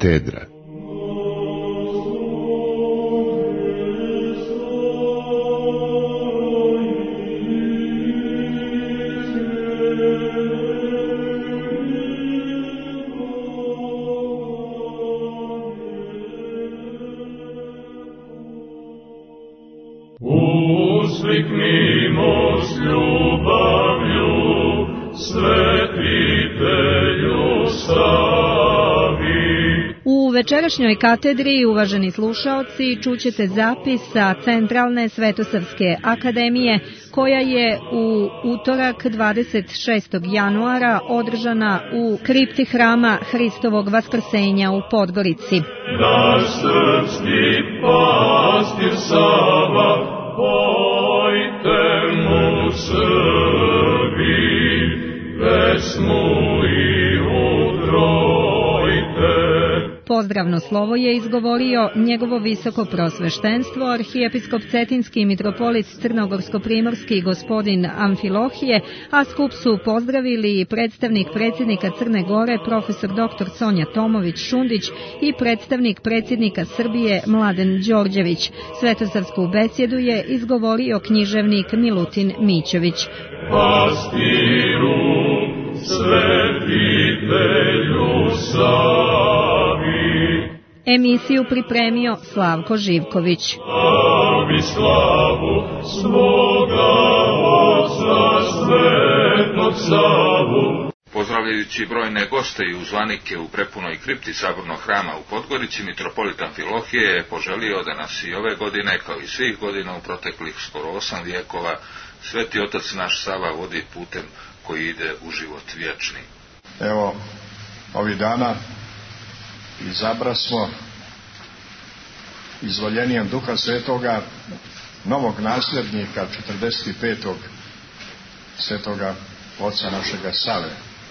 katedra. Usliknimo s ljubavlju, Svetitelju slavi. U večerašnjoj katedri, uvaženi slušaoci, čućete zapis sa Centralne Svetosavske akademije, koja je u utorak 26. januara održana u kripti hrama Hristovog Vaskrsenja u Podgorici. Naš srpski pastir Sava, pojte mu Srbi, pesmu i utrojte. Pozdravno slovo je izgovorio njegovo visoko prosveštenstvo, arhijepiskop Cetinski mitropolit Crnogorsko-primorski gospodin Amfilohije, a skup su pozdravili i predstavnik predsjednika Crne Gore, profesor dr. Sonja Tomović-Šundić i predstavnik predsjednika Srbije Mladen Đorđević. Svetosavsku besjedu je izgovorio književnik Milutin Mićević. Pastiru, Svetitelju slavi. Emisiju pripremio Slavko Živković. Slavi slavu svoga Oca Svetog Savu. Pozdravljajući brojne goste i uzvanike u prepunoj kripti Sabornog hrama u Podgorici, mitropolit Amfilohije je poželio da nas i ove godine, kao i svih godina u proteklih skoro 8 vijekova, Sveti Otac naš Sava vodi putem koji ide u život vječni. Evo, ovih dana izabrasmo izvoljenijem Duha Svetoga novog nasljednika 45. Svetoga Oca našega Save.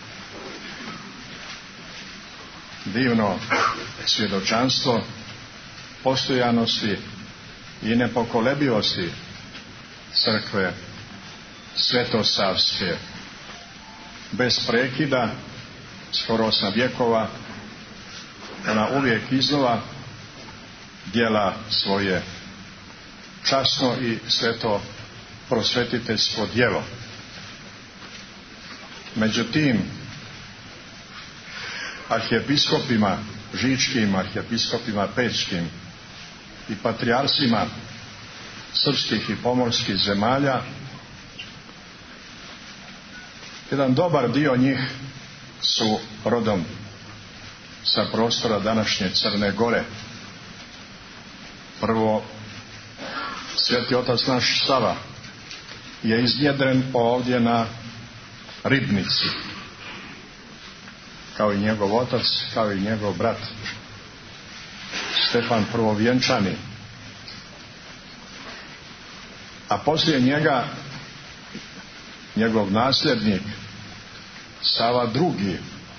Divno svjedočanstvo postojanosti i nepokolebivosti crkve svetosavske, bez prekida, skoro 8 vjekova, ona uvijek iznova djela svoje časno i sveto prosvetiteljsko djelo. Međutim, arhijepiskopima žičkim, arhijepiskopima pečkim i patrijarsima srpskih i pomorskih zemalja, jedan dobar dio njih su rodom sa prostora današnje Crne Gore. Prvo, Sveti Otac naš Sava je iznjedren ovdje na Ribnici, kao i njegov otac, kao i njegov brat Stefan Prvovjenčani. A poslije njega njegov nasljednik Sava II,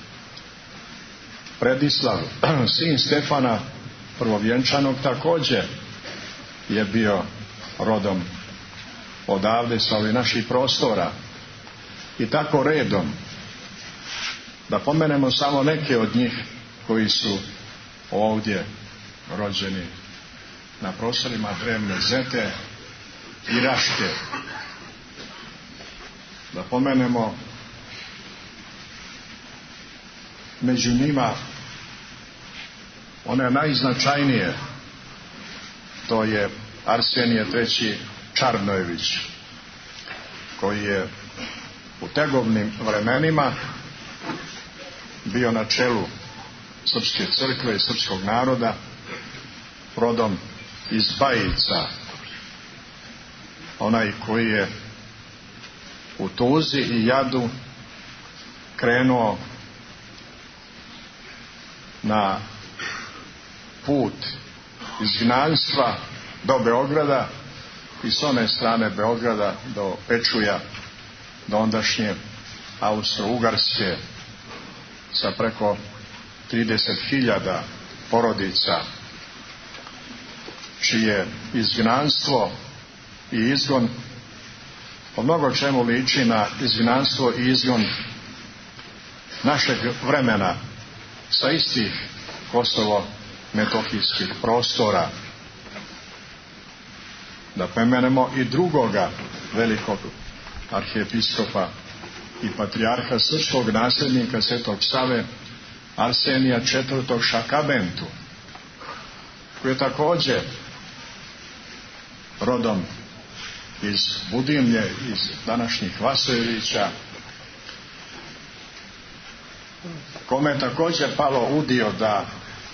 Predislav, sin Stefana Prvovjenčanog, također je bio rodom odavde sa ovih naših prostora. I tako redom, da pomenemo samo neke od njih koji su ovdje rođeni na prostorima drevne Zete i Raške. Da pomenemo među njima one najznačajnije, to je Arsenije III. Čarnojević, koji je u tegovnim vremenima bio na čelu srpske crkve i srpskog naroda, rodom iz Bajica, onaj koji je u tuzi i jadu krenuo na put izgnanstva do Beograda i s one strane Beograda do Pečuja, do ondašnje Austro-Ugarske, sa preko 30.000 porodica, čije izgnanstvo i izgon po mnogo čemu liči na izgnanstvo i izgon našeg vremena sa istih Kosovo-metohijskih prostora. Da pomenemo i drugoga velikog arhijepiskopa i patrijarha srpskog nasljednika Svetog Save, Arsenija IV. Šakabentu, koji je također rodom iz Budimlje, iz današnjih Vasojevića, kome je također palo udio da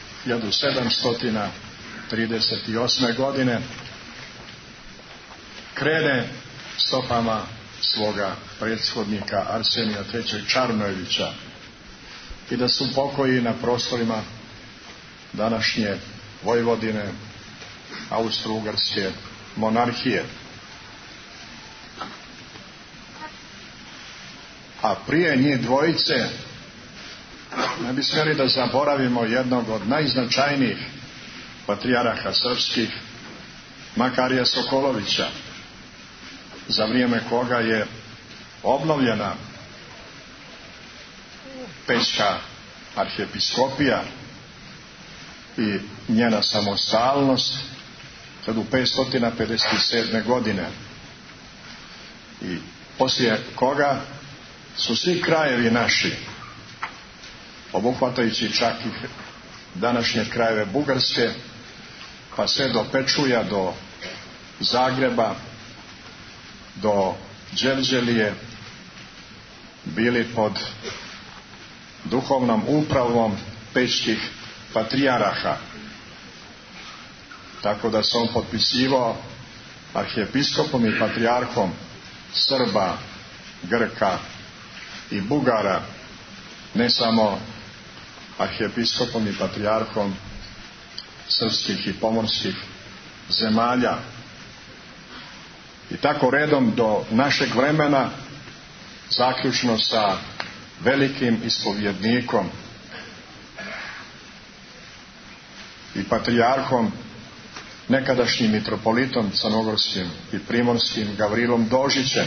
1738. godine krene stopama svoga prethodnika Arsenija III. Čarnojevića i da se upokoji na prostorima današnje Vojvodine, Austro-Ugarske monarhije. A prije njih dvojice ne bi smjeli da zaboravimo jednog od najznačajnijih patrijaraha srpskih, Makarija Sokolovića, za vrijeme koga je obnovljena Pećka arhijepiskopija i njena samostalnost 1557. godine. I poslije koga su svi krajevi naši, obuhvatajući čak i današnje krajeve Bugarske, pa sve do Pečuja, do Zagreba, do Đevđelije, bili pod duhovnom upravom pećkih patrijaraha. Tako da se on potpisivao arhijepiskopom i patrijarhom Srba, Grka i Bugara, ne samo arhijepiskopom i patrijarhom srpskih i pomorskih zemalja. I tako redom do našeg vremena, zaključno sa velikim ispovjednikom i patrijarhom, nekadašnjim mitropolitom crnogorskim i primorskim Gavrilom Dožićem,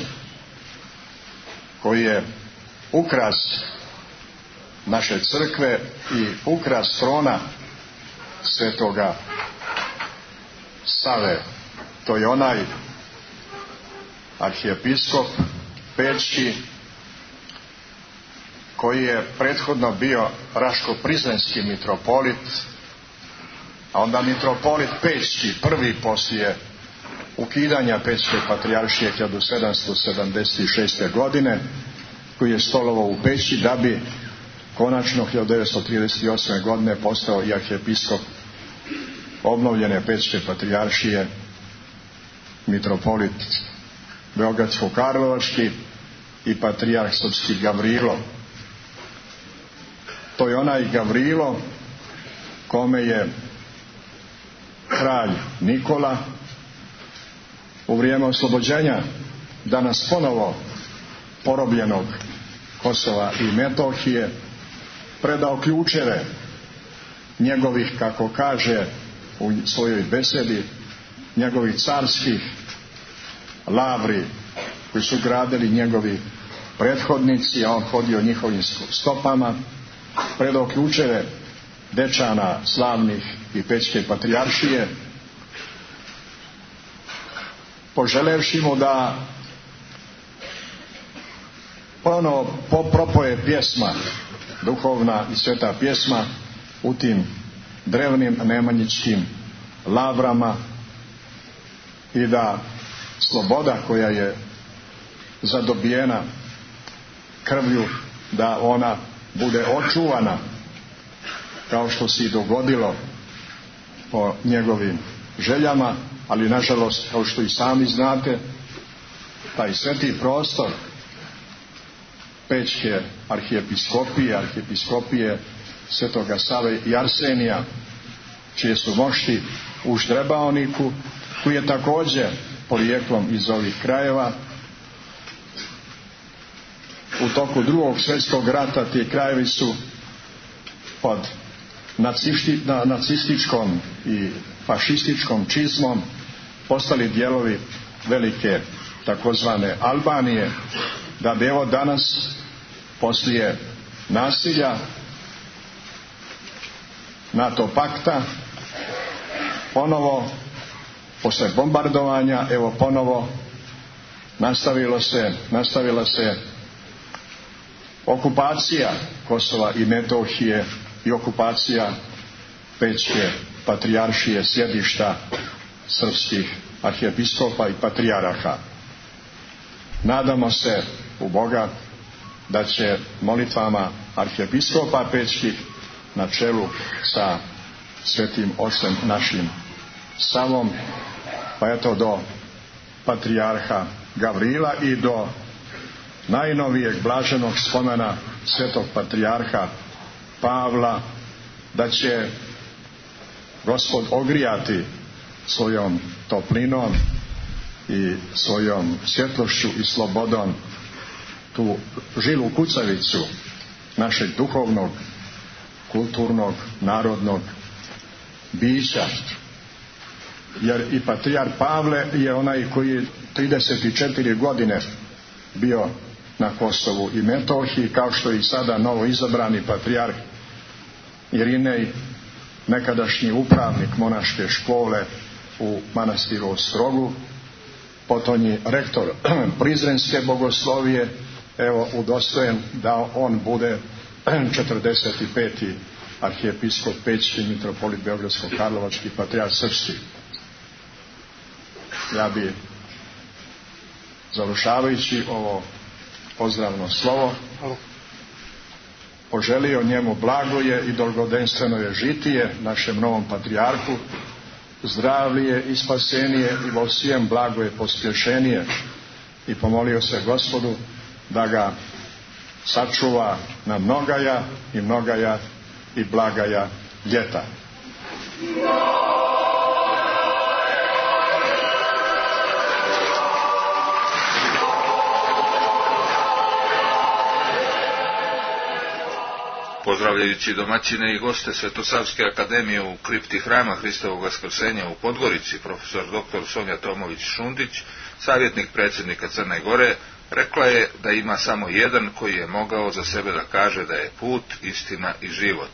koji je ukras naše crkve i ukras trona Svetoga Save. To je onaj arhijepiskop pećki koji je prethodno bio Raško-Prizrenski mitropolit, a onda mitropolit pećki, prvi poslije ukidanja Pećke patrijaršije 1776. godine, koji je stolovao u Peći, da bi konačno 1938. godine postao i arhijepiskop obnovljene Pećke patrijaršije, mitropolit Beogradsko-Karlovački i patrijarh srpski Gavrilo. To je onaj Gavrilo kome je kralj Nikola u vrijeme oslobođenja danas ponovo porobljenog Kosova i Metohije predao ključeve njegovih, kako kaže u svojoj besedi, njegovih carskih lavri koji su gradili njegovi prethodnici, a on hodio njihovim stopama, predao ključeve Dečana slavnih i Pećke patrijaršije, poželevši mu da ponovo propoje pjesma, duhovna i sveta pjesma u tim drevnim nemanjičkim lavrama i da sloboda koja je zadobijena krvlju, da ona bude očuvana, kao što se i dogodilo po njegovim željama, ali nažalost, kao što i sami znate, taj sveti prostor Pećke arhijepiskopije Svetoga Save i Arsenija, čije su mošti u Štrebaoniku, koji je također porijeklom iz ovih krajeva. U toku Drugog svjetskog rata ti krajevi su pod nacističkom i fašističkom čizmom postali dijelovi velike takozvane Albanije, da bi evo danas poslije nasilja NATO pakta, ponovo posle bombardovanja, evo ponovo nastavila se okupacija Kosova i Metohije i okupacija Pećke patrijaršije, sjedišta srpskih arhijepiskopa i patrijaraha. Nadamo se u Boga da će molitvama arhijepiskopa pećkih na čelu sa svetim ocem našim Savom, pa eto do patrijarha Gavrila i do najnovijeg blaženog spomena svetog patrijarha Pavla, da će Gospod ogrijati svojom toplinom i svojom svjetlošću i slobodom tu žilu kucavicu našeg duhovnog, kulturnog, narodnog bića. Jer i patrijarh Pavle je onaj koji je 34 godine bio na Kosovu i Metohiji, kao što i sada novo izabrani patrijarh Irinej, nekadašnji upravnik monaške škole u manastiru Ostrogu, potonji rektor Prizrenske bogoslovije, evo udostojen da on bude 45. arhijepiskop pećki, mitropolit Beogradsko-Karlovački, patrijarh srpski. Ja bi, završavajući ovo pozdravno slovo, poželio njemu blagoje i dolgodenstveno je žitije, našem novom patrijarhu, zdravlje i spasenije i vo vsijem blagoje pospješenije, i pomolio se Gospodu da ga sačuva na mnogaja i blagaja ljeta. Pozdravljajući domaćine i goste Svetosavske akademije u kripti Hrama Hristovog Vaskrsenja u Podgorici, profesor dr. Sonja Tomović-Šundić, savjetnik predsjednika Crne Gore, rekla je da ima samo jedan koji je mogao za sebe da kaže da je put, istina i život.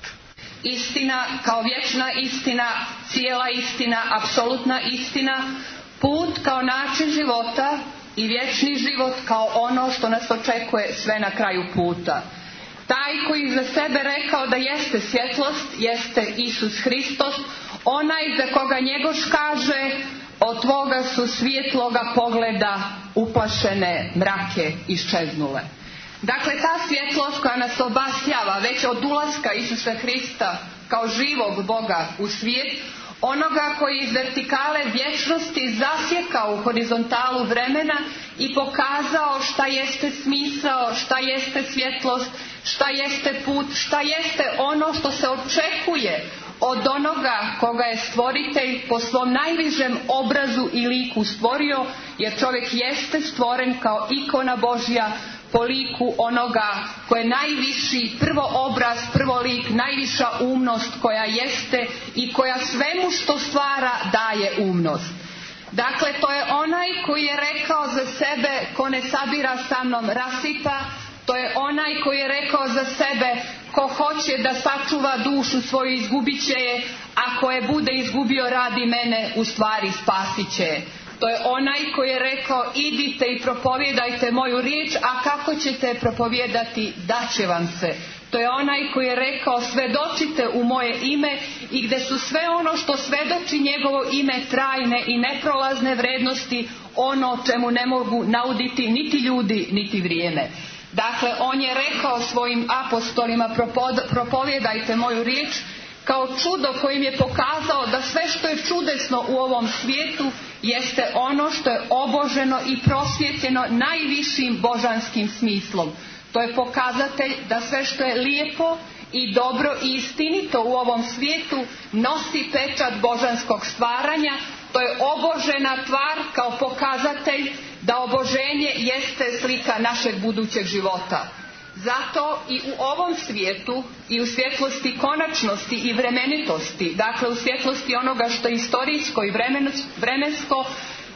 Istina kao vječna istina, cijela istina, apsolutna istina, put kao način života i vječni život kao ono što nas očekuje sve na kraju puta. Taj koji za sebe rekao da jeste svjetlost, jeste Isus Hristos, onaj za koga njegoš kaže: od tvoga su svjetloga pogleda uplašene mrake iščeznule. Dakle, ta svjetlost koja nas obasjava već od ulaska Isusa Hrista kao živog Boga u svijet, onoga koji iz vertikale vječnosti zasjekao u horizontalu vremena i pokazao šta jeste smisao, šta jeste svjetlost, šta jeste put, šta jeste ono što se očekuje od onoga koga je stvoritelj po svom najvišem obrazu i liku stvorio, jer čovjek jeste stvoren kao ikona Božja po liku onoga koji je najviši, prvo obraz, prvo lik, najviša umnost koja jeste i koja svemu što stvara daje umnost. Dakle, to je onaj koji je rekao za sebe: ko ne sabira sa mnom rasipa. To je onaj koji je rekao za sebe: ko hoće da sačuva dušu svoju izgubit će je, a ko je bude izgubio radi mene u stvari spasit će je. To je onaj koji je rekao: idite i propovijedajte moju riječ, a kako ćete propovijedati, daće vam se. To je onaj koji je rekao: svedočite u moje ime, i gdje su sve ono što svedoči njegovo ime trajne i neprolazne vrednosti, ono čemu ne mogu nauditi niti ljudi niti vrijeme. Dakle, on je rekao svojim apostolima: propovijedajte moju riječ, kao čudo kojim je pokazao da sve što je čudesno u ovom svijetu jeste ono što je oboženo i prosvjetljeno najvišim božanskim smislom. To je pokazatelj da sve što je lijepo i dobro i istinito u ovom svijetu nosi pečat božanskog stvaranja. To je obožena tvar kao pokazatelj da oboženje jeste slika našeg budućeg života. Zato i u ovom svijetu i u svjetlosti konačnosti i vremenitosti, dakle u svjetlosti onoga što je istorijsko i vremensko,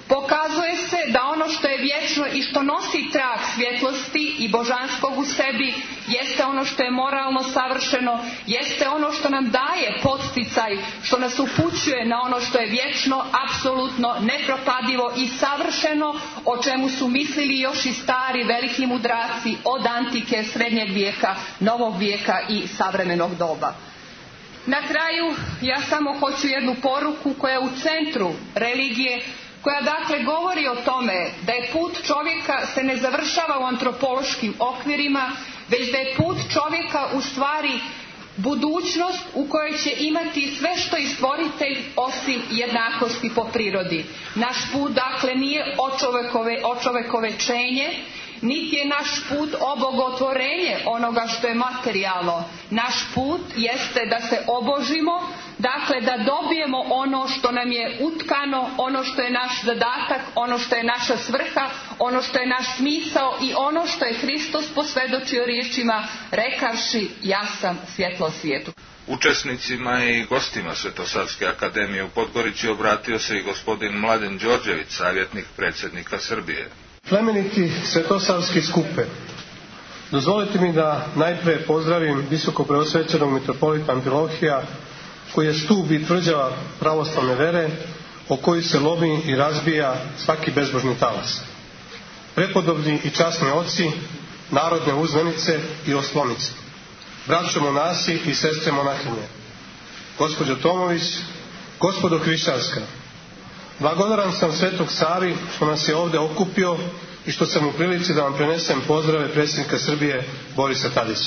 Pokazuje se da ono što je vječno i što nosi trag svjetlosti i božanskog u sebi jeste ono što je moralno savršeno, jeste ono što nam daje podsticaj, što nas upućuje na ono što je vječno, apsolutno, nepropadivo i savršeno, o čemu su mislili još i stari veliki mudraci od antike, srednjeg vijeka, novog vijeka i savremenog doba. Na kraju ja samo hoću jednu poruku koja je u centru religije, koja dakle govori o tome da je put čovjeka se ne završava u antropološkim okvirima, već da je put čovjeka u stvari budućnost u kojoj će imati sve što i stvoritelj osim jednakosti po prirodi. Naš put dakle nije očovekovečenje, niti je naš put obogotvorenje onoga što je materijalno. Naš put jeste da se obožimo, dakle da dobijemo ono što nam je utkano, ono što je naš zadatak, ono što je naša svrha, ono što je naš smisao i ono što je Hristos posvjedočio riječima rekavši ja sam svjetlo svijetu. Učesnicima i gostima Svetosavske akademije u Podgorici obratio se i gospodin Mladen Đorđević, savjetnik predsjednika Srbije. Plemeniti svetosavski skupe, dozvolite mi da najprije pozdravim visoko preosvećenog mitropolita Amfilohija, koji je stup i tvrđava pravoslavne vere, o koju se lomi i razbija svaki bezbožni talas. Prepodobni i časni oci, narodne uzvanice i oslonice, braćo monasi i sestre monahinje, gospođo Tomović, gospodo hrišćanska, blagodaran sam Svetog Savi što nas je ovdje okupio i što sam u prilici da vam prenesem pozdrave predsjednika Srbije Borisa Tadića.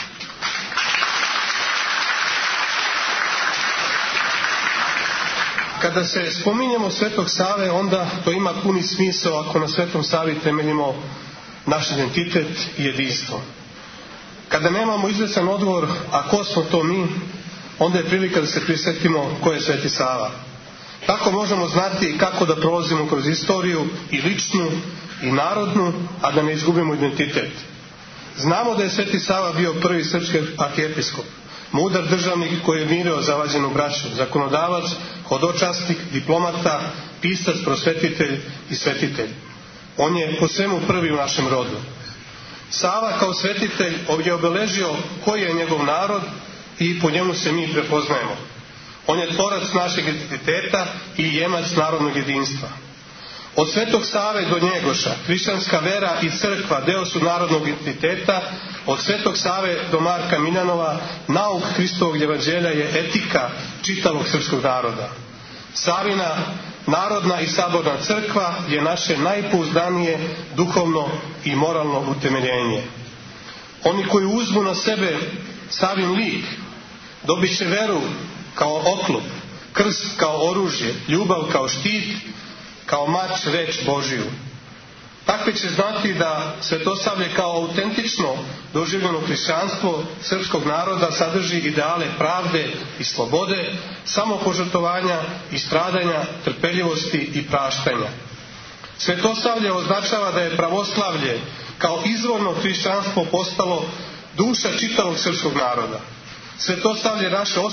Kada se spominjemo Svetog Save, onda to ima puni smisao ako na Svetom Savi temeljimo naš identitet i jedinstvo. Kada nemamo izvjestan odgovor, a ko smo to mi, onda je prilika da se prisjetimo ko je Sveti Sava. Tako možemo znati kako da prolazimo kroz istoriju i ličnu i narodnu, a da ne izgubimo identitet. Znamo da je Sveti Sava bio prvi srpski arhijepiskop, mudar državnik koji je mirio zavađenu braću, zakonodavac, hodočasnik, diplomata, pisac, prosvetitelj i svetitelj. On je po svemu prvi u našem rodu. Sava kao svetitelj je obeležio koji je njegov narod i po njemu se mi prepoznajemo. On je tvorac našeg identiteta i jemac narodnog jedinstva. Od Svetog Save do Njegoša, hrišćanska vera i crkva deo su narodnog identiteta. Od Svetog Save do Marka Miljanova, nauk Hristovog evanđelja je etika čitavog srpskog naroda. Savina narodna i saborna crkva je naše najpouzdanije duhovno i moralno utemeljenje. Oni koji uzmu na sebe Savin lik, dobit će veru kao oklop, krst kao oružje, ljubav kao štit, kao mač reč Božiju. Takvi će znati da Svetosavlje kao autentično doživljeno hrišćanstvo srpskog naroda sadrži ideale pravde i slobode, samopožrtvovanja i stradanja, trpeljivosti i praštanja. Svetosavlje označava da je pravoslavlje kao izvorno hrišćanstvo postalo duša čitavog srpskog naroda. Svetosavlje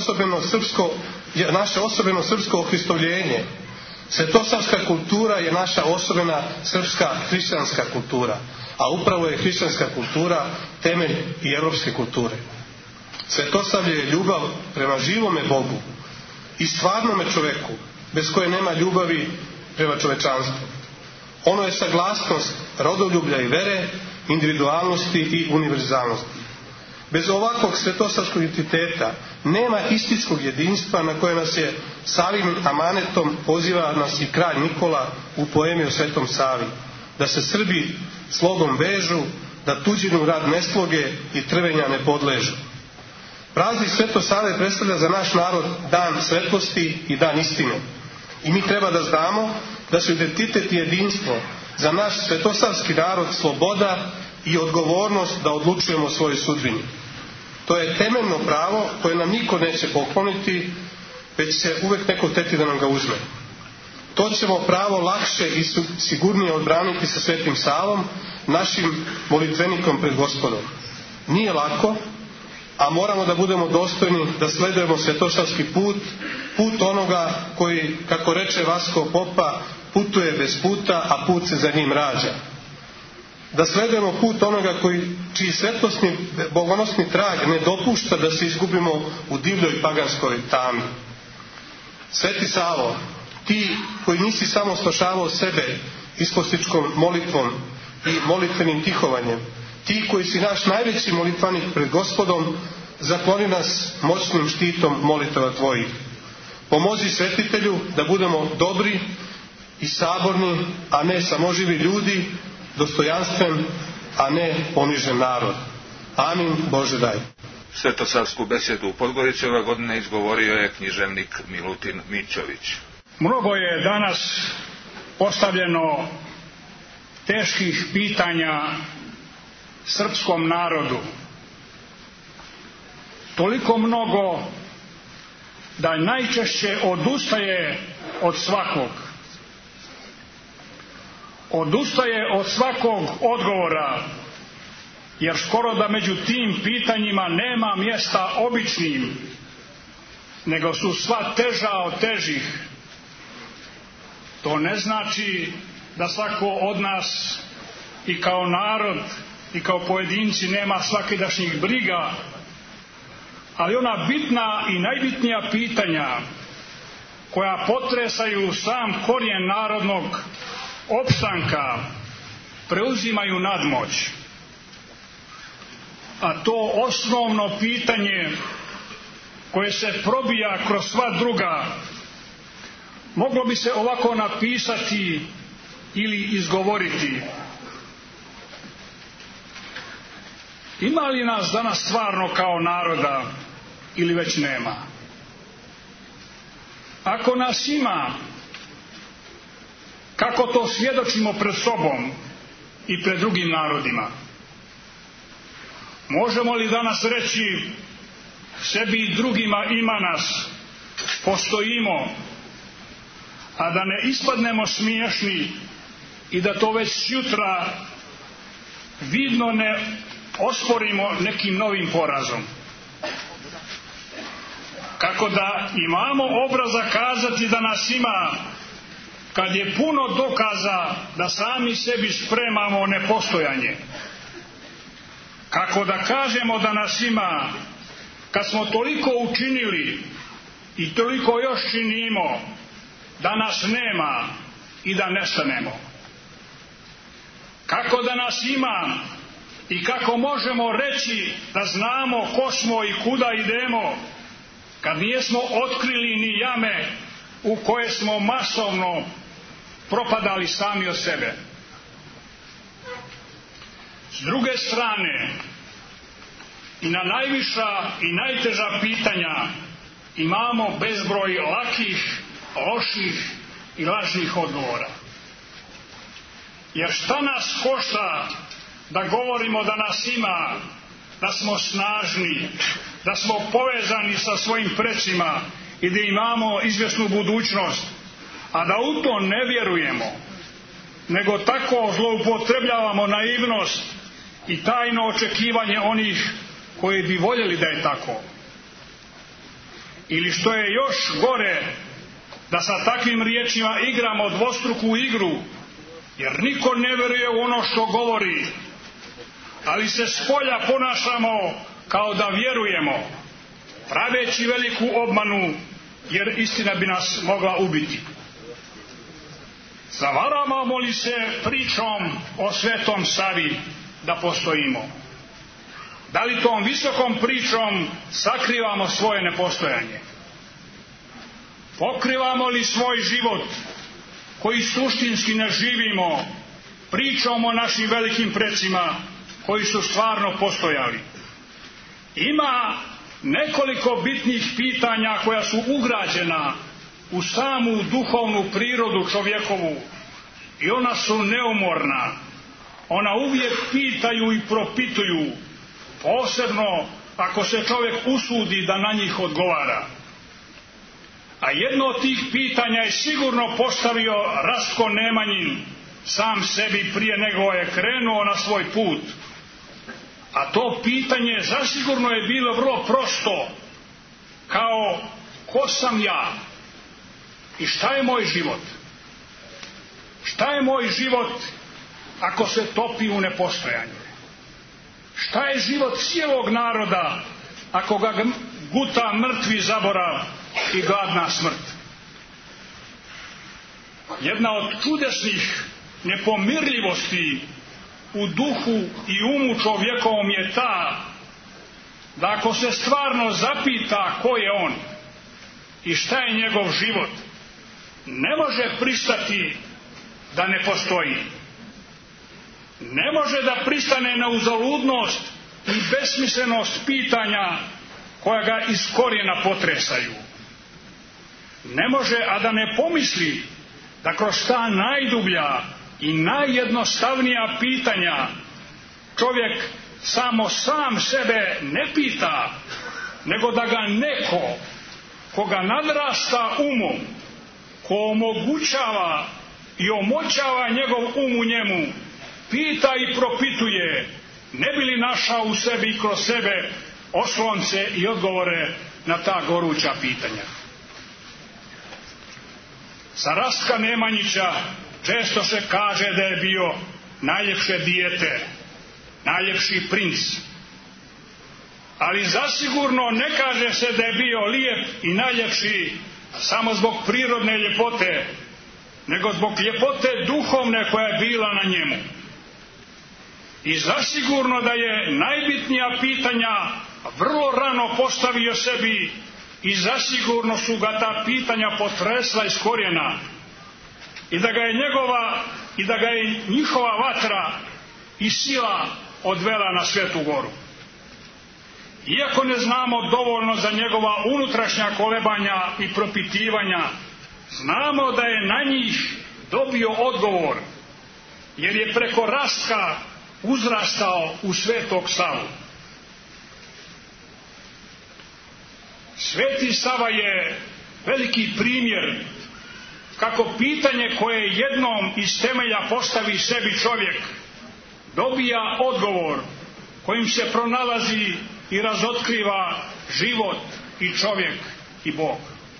naše osobeno srpsko ohristovljenje. Svetosavska kultura je naša osobena srpska hrišćanska kultura, a upravo je hrišćanska kultura temelj i europske kulture. Svetosavlje je ljubav prema živome Bogu i stvarnome čoveku, bez koje nema ljubavi prema čovečanstvu. Ono je saglasnost rodoljublja i vere, individualnosti i univerzalnosti. Bez ovakvog svetosavskog identiteta nema istinskog jedinstva na koje nas je Savinim amanetom poziva nas i kralj Nikola u poemi o Svetom Savi. Da se Srbi slogom vežu, da tuđinu rad ne sloge i trvenja ne podležu. Praznik Svetog Save predstavlja za naš narod dan svetlosti i dan istine. I mi treba da znamo da su identitet i jedinstvo za naš svetosavski narod sloboda i odgovornost da odlučujemo o svojoj sudbini. To je temeljno pravo koje nam niko neće pokloniti, već će uvek neko hteti da nam ga uzme. To ćemo pravo lakše i sigurnije odbraniti sa Svetim Savom, našim molitvenikom pred Gospodom. Nije lako, a moramo da budemo dostojni da sledujemo svetosavski put, put onoga koji, kako reče Vasko Popa, putuje bez puta, a put se za njim rađa. Da sledujemo put onoga čiji svetlosni, bogonosni trag ne dopušta da se izgubimo u divljoj paganskoj tami. Sveti Savo, ti koji nisi samo spašavao sebe ispostičkom molitvom i molitvenim tihovanjem, ti koji si naš najveći molitvanik pred Gospodom, zakloni nas moćnim štitom molitava tvojih. Pomozi svetitelju da budemo dobri i saborni, a ne samoživi ljudi, dostojanstven, a ne ponižen narod. Amin, Bože daj. Svetosavsku besedu u Podgorici ove godine izgovorio je književnik Milutin Mićović. Mnogo je danas postavljeno teških pitanja srpskom narodu. Toliko mnogo da najčešće odustaje od svakog. Odustaje od svakog odgovora, jer skoro da među tim pitanjima nema mjesta običnim, nego su sva teža od težih. To ne znači da svako od nas i kao narod i kao pojedinci nema svakidašnjih briga, ali ona bitna i najbitnija pitanja koja potresaju sam korijen narodnog opstanka preuzimaju nadmoć. A to osnovno pitanje koje se probija kroz sva druga moglo bi se ovako napisati ili izgovoriti: ima li nas danas stvarno kao naroda ili već nema? Ako nas ima, kako to svjedočimo pred sobom i pred drugim narodima? Možemo li danas reći sebi i drugima ima nas, postojimo, a da ne ispadnemo smiješni i da to već jutra vidno ne osporimo nekim novim porazom? Kako da imamo obraza kazati da nas ima, kad je puno dokaza da sami sebi spremamo nepostojanje? Kako da kažemo da nas ima, kad smo toliko učinili i toliko još činimo, da nas nema i da nestanemo? Kako da nas ima i kako možemo reći da znamo ko smo i kuda idemo, kad nijesmo otkrili ni jame u koje smo masovno propadali sami od sebe? S druge strane, i na najviša i najteža pitanja imamo bezbroj lakih, loših i lažnih odgovora. Jer šta nas košta da govorimo da nas ima, da smo snažni, da smo povezani sa svojim precima i da imamo izvjesnu budućnost, a da u to ne vjerujemo, nego tako zloupotrebljavamo naivnost i tajno očekivanje onih koji bi voljeli da je tako? Ili što je još gore, da sa takvim riječima igramo dvostruku igru, jer niko ne vjeruje u ono što govori, ali se spolja ponašamo kao da vjerujemo, praveći veliku obmanu, jer istina bi nas mogla ubiti. Zavaravamo li se pričom o Svetom Savi da postojimo? Da li tom visokom pričom sakrivamo svoje nepostojanje? Pokrivamo li svoj život, koji suštinski ne živimo, pričom o našim velikim precima koji su stvarno postojali? Ima nekoliko bitnih pitanja koja su ugrađena u samu duhovnu prirodu čovjekovu i ona su neumorna. Ona uvijek pitaju i propituju, posebno ako se čovjek usudi da na njih odgovara. A jedno od tih pitanja je sigurno postavio Rastko Nemanjin sam sebi prije nego je krenuo na svoj put. A to pitanje zasigurno je bilo vrlo prosto, kao ko sam ja i šta je moj život? Šta je moj život ako se topi u nepostojanje? Šta je život cijelog naroda ako ga guta mrtvi zaborav i gladna smrt? Jedna od čudesnih nepomirljivosti u duhu i umu čovjekovom je ta da ako se stvarno zapita ko je on i šta je njegov život, ne može pristati da ne postoji. Ne može da pristane na uzaludnost i besmislenost pitanja koja ga iz korijena potresaju. Ne može, a da ne pomisli da kroz ta najdublja i najjednostavnija pitanja čovjek samo sam sebe ne pita, nego da ga neko koga nadrasta umom, ko omogućava i omoćava njegov um u njemu, pita i propituje, ne bi li našao u sebi i kroz sebe oslonce i odgovore na ta goruća pitanja. Za Rastka Nemanjića često se kaže da je bio najljepše dijete, najljepši princ. Ali zasigurno ne kaže se da je bio lijep i najljepši samo zbog prirodne ljepote, nego zbog ljepote duhovne koja je bila na njemu. I zasigurno da je najbitnija pitanja vrlo rano postavio sebi i zasigurno su ga ta pitanja potresla iz korijena i da ga je njihova vatra i sila odvela na Svetu Goru. Iako ne znamo dovoljno za njegova unutrašnja kolebanja i propitivanja, znamo da je na njih dobio odgovor, jer je preko Rastka uzrastao u Svetog Savu. Sveti Sava je veliki primjer kako pitanje koje jednom iz temelja postavi sebi čovjek dobija odgovor kojim se pronalazi i razotkriva život i čovjek i Bog.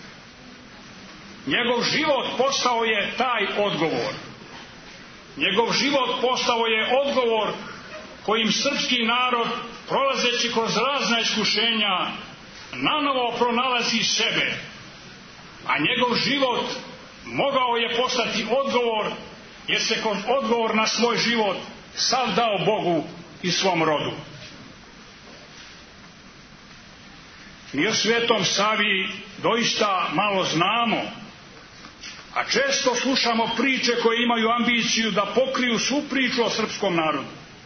Njegov život postao je taj odgovor. Njegov život postao je odgovor kojim srpski narod, prolazeći kroz razna iskušenja, nanovo pronalazi sebe, a njegov život mogao je postati odgovor, jer se kroz odgovor na svoj život sav dao Bogu i svom rodu. Mi o Svetom Savi doista malo znamo, a često slušamo priče koje imaju ambiciju da pokriju svu priču o srpskom narodu.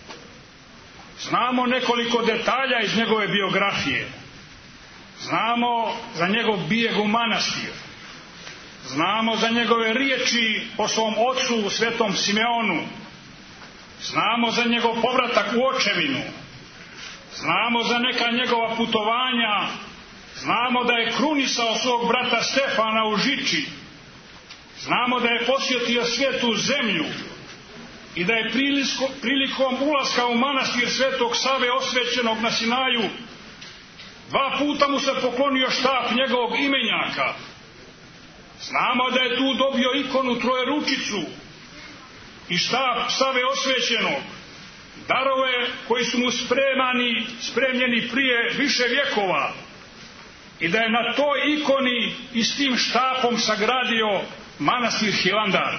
Znamo nekoliko detalja iz njegove biografije. Znamo za njegov bijeg u manastir. Znamo za njegove riječi o svom ocu Svetom Simeonu. Znamo za njegov povratak u očevinu. Znamo za neka njegova putovanja. Znamo da je krunisao svog brata Stefana u Žiči. Znamo da je posjetio Svetu zemlju i da je prilikom ulaska u manastir Svetog Save osvećenog na Sinaju 2 puta mu se poklonio štap njegovog imenjaka. Znamo da je tu dobio ikonu Trojeručicu i štap Save osvećenog, darove koji su mu spremljeni prije više vjekova, i da je na toj ikoni i s tim štapom sagradio manastir Hilandar.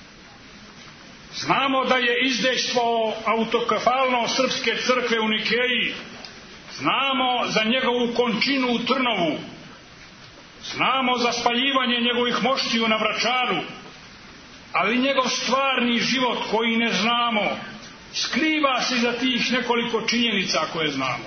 Znamo da je izdejstvovao autokefalnost srpske crkve u Nikeji. Znamo za njegovu končinu u Trnovu. Znamo za spaljivanje njegovih moštiju na Vračaru. Ali njegov stvarni život koji ne znamo skriva se za tih nekoliko činjenica koje znamo.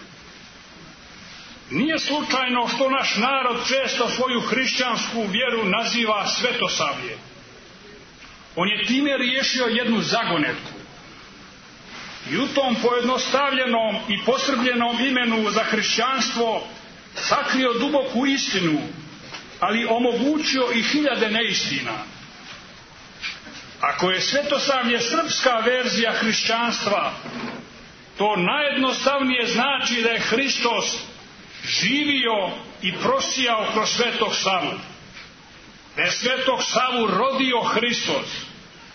Nije slučajno što naš narod često svoju hrišćansku vjeru naziva svetosavlje. On je time riješio jednu zagonetku. I u tom pojednostavljenom i posrbljenom imenu za hrišćanstvo sakrio duboku istinu, ali omogućio i 1000 neistina. Ako je svetosavlje srpska verzija hrišćanstva, to najjednostavnije znači da je Hristos živio i prosijao kroz Svetog Savu. Da je Svetog Savu rodio Hristos.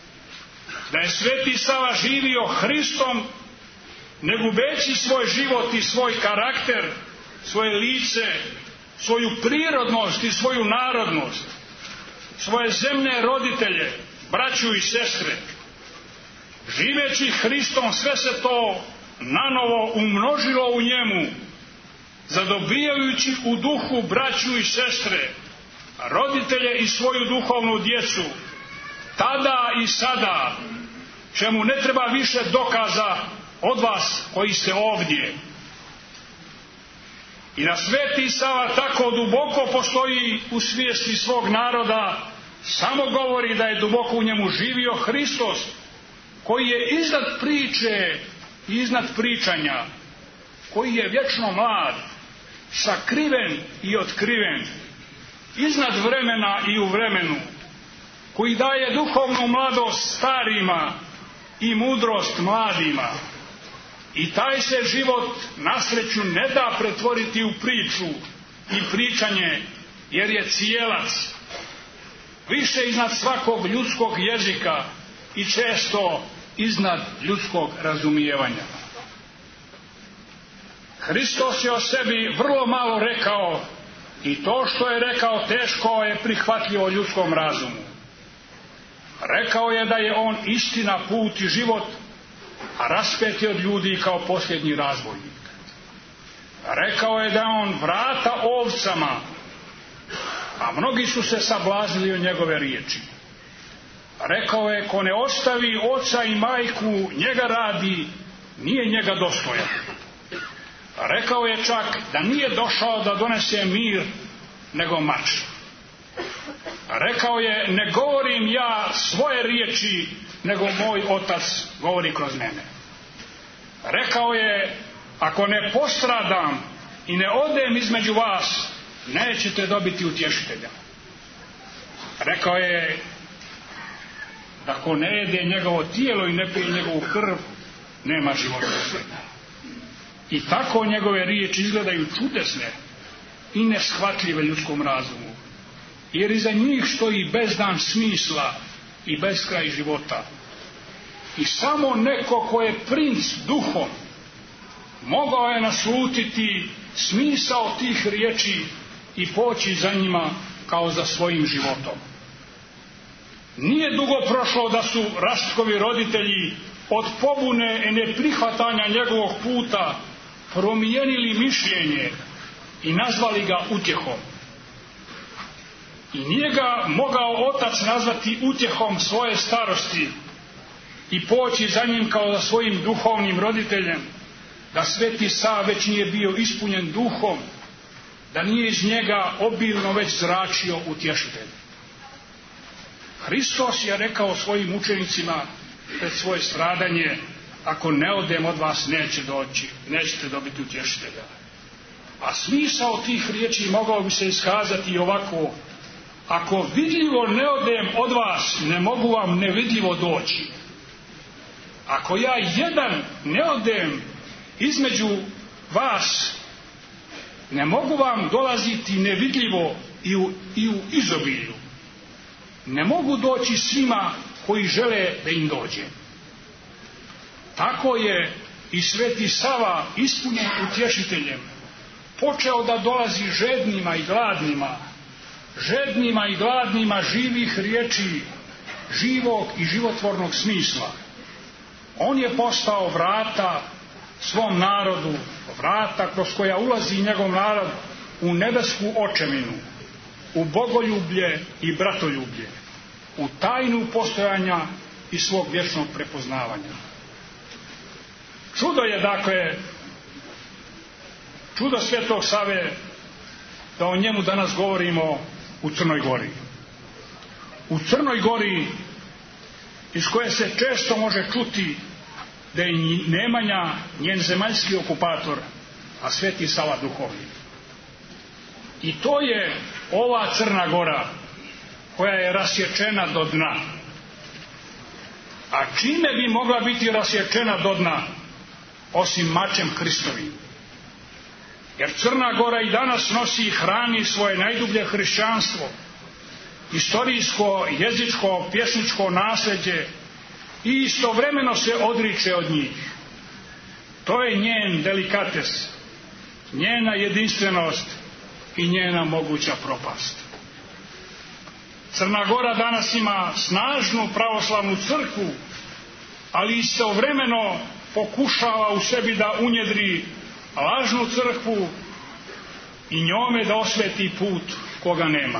da je Sveti Sava živio Hristom, ne gubeći svoj život i svoj karakter, svoje lice, svoju prirodnost i svoju narodnost, svoje zemne roditelje, braću i sestre. Živeći Hristom, sve se to nanovo umnožilo u njemu, zadobijajući u duhu braću i sestre, roditelje i svoju duhovnu djecu, tada i sada, čemu ne treba više dokaza od vas koji ste ovdje. I da Sveti Sava tako duboko postoji u svijesti svog naroda, samo govori da je duboko u njemu živio Hristos, koji je iznad priče i iznad pričanja, koji je vječno mlad, sakriven i otkriven, iznad vremena i u vremenu, koji daje duhovnu mladost starima i mudrost mladima. I taj se život na sreću ne da pretvoriti u priču i pričanje, jer je cijelac, više iznad svakog ljudskog jezika i često iznad ljudskog razumijevanja. Hristos je o sebi vrlo malo rekao i to što je rekao teško je prihvatljivo ljudskom razumu. Rekao je da je on istina, put i život, a raspet je od ljudi kao posljednji razbojnik. Rekao je da je on vrata ovcama, a mnogi su se sablaznili o njegove riječi. Rekao je, ko ne ostavi oca i majku, njega radi, nije njega dostojan. Rekao je čak da nije došao da donese mir, nego mač. Rekao je, ne govorim ja svoje riječi, nego moj otac govori kroz mene. Rekao je, ako ne postradam i ne odem između vas, nećete dobiti utješitelja. Rekao je, da ko ne jede njegovo tijelo i ne pije njegovu krv, nema života u sebi. I tako njegove riječi izgledaju čudesne i neshvatljive ljudskom razumu, jer iza njih stoji bezdan smisla i beskraj života. I samo neko ko je princ duhom mogao je naslutiti smisao tih riječi i poći za njima kao za svojim životom. Nije dugo prošlo da su Rastkovi roditelji od pobune i neprihvatanja njegovog puta promijenili mišljenje i nazvali ga utjehom. I nije ga mogao otac nazvati utjehom svoje starosti i poći za njim kao za svojim duhovnim roditeljem, da Sveti Sava već nije bio ispunjen duhom, da nije iz njega obilno već zračio utješitelj. Hristos je rekao svojim učenicima pred svoje stradanje, ako ne odem od vas nećete dobiti utješitelja. A smisao tih riječi mogao bi se iskazati i ovako: ako vidljivo ne odem od vas, ne mogu vam nevidljivo doći. Ako ja jedan ne odem između vas, ne mogu vam dolaziti nevidljivo i u izobilju. Ne mogu doći svima koji žele da im dođe. Tako je i Sveti Sava, ispunjen utješiteljem, počeo da dolazi žednima i gladnima živih riječi, živog i životvornog smisla. On je postao vrata svom narodu, vrata kroz koja ulazi njegov narod u nebesku očevinu, u bogoljublje i bratoljublje, u tajnu postojanja i svog vječnog prepoznavanja. Čudo je, dakle, čudo Svetog Save da o njemu danas govorimo u Crnoj Gori. U Crnoj Gori, iz koje se često može čuti da je Nemanja njen zemaljski okupator, a Sveti Sava duhovni. I to je ova Crna Gora koja je rasječena do dna. A čime bi mogla biti rasječena do dna osim mačem Hristovim? Jer Crna Gora i danas nosi i hrani svoje najdublje hrišćanstvo, istorijsko, jezičko, pjesničko nasljeđe i istovremeno se odriče od njih. To je njen delikates, njena jedinstvenost i njena moguća propast. Crna Gora danas ima snažnu pravoslavnu crkvu, ali istovremeno pokušava u sebi da unjedri lažnu crkvu i njome da osveti put koga nema.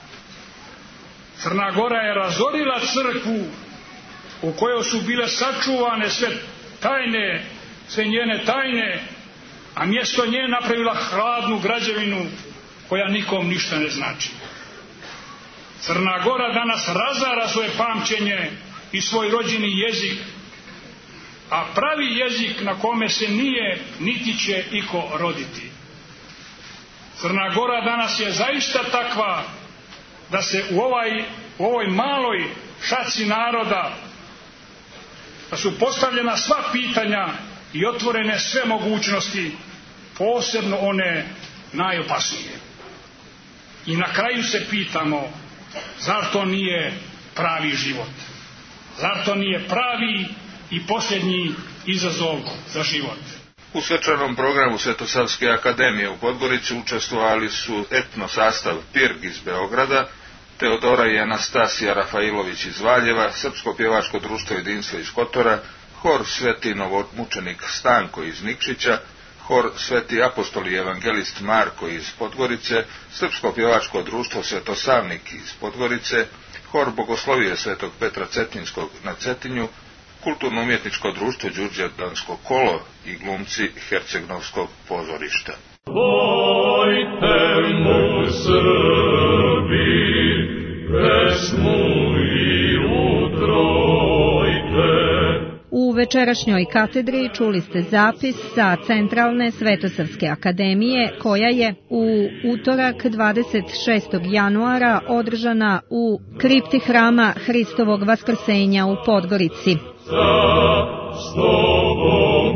Crna Gora je razorila crkvu u kojoj su bile sačuvane sve tajne, sve njene tajne, a mjesto nje napravila hladnu građevinu koja nikom ništa ne znači. Crna Gora danas razara svoje pamćenje i svoj rođeni jezik, a pravi jezik na kome se nije niti će iko roditi. Crna Gora danas je zaista takva da se u ovoj maloj šaci naroda, da su postavljena sva pitanja i otvorene sve mogućnosti, posebno one najopasnije. I na kraju se pitamo, zar to nije pravi život? Zar to nije pravi i posljednji izazov za život? U svečanom programu Svetosavske akademije u Podgorici učestvovali su etno sastav Pirg iz Beograda, Teodora i Anastasija Rafailović iz Valjeva, Srpsko pjevačko društvo Jedinstvo iz Kotora, hor Sveti novomučenik Stanko iz Nikšića, hor Sveti apostol i evangelist Marko iz Podgorice, Srpsko pjevačko društvo Svetosavnik iz Podgorice, hor Bogoslovije Svetog Petra Cetinskog na Cetinju, kulturno-umjetničko društvo Đurđevdansko kolo i glumci Hercegnovskog pozorišta. Pojte mu Srbi, pesmu i utrojte. U večerašnjoj katedri čuli ste zapis sa Centralne Svetosavske akademije koja je u utorak 26. januara održana u kripti hrama Hristovog vaskrsenja u Podgorici. S tobom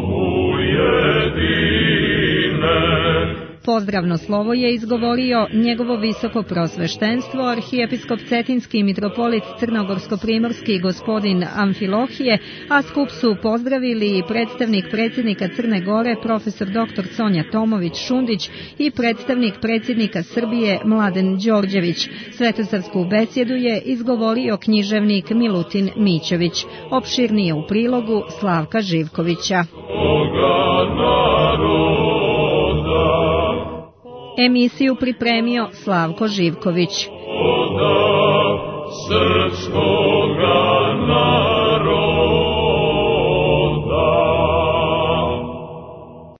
ujedine. Pozdravno slovo je izgovorio njegovo visoko prosveštenstvo, arhijepiskop Cetinski mitropolit Crnogorsko-primorski gospodin Amfilohije, a skup su pozdravili i predstavnik predsjednika Crne Gore, profesor dr. Sonja Tomović-Šundić i predstavnik predsjednika Srbije Mladen Đorđević. Svetosavsku besjedu je izgovorio književnik Milutin Mićović. Opširnije u prilogu Slavka Živkovića. Emisiju pripremio Slavko Živković. Srpskog